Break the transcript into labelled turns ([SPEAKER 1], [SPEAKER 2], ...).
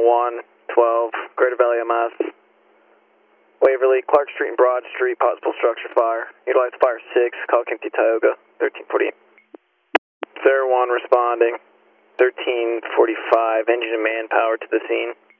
[SPEAKER 1] 112, Greater Valley MS. Waverly, Clark Street and Broad Street, possible structure fire. Utilize fire 6, call Empty Tioga, 1348. Sarah 1 responding, 1345, engine and manpower to the scene.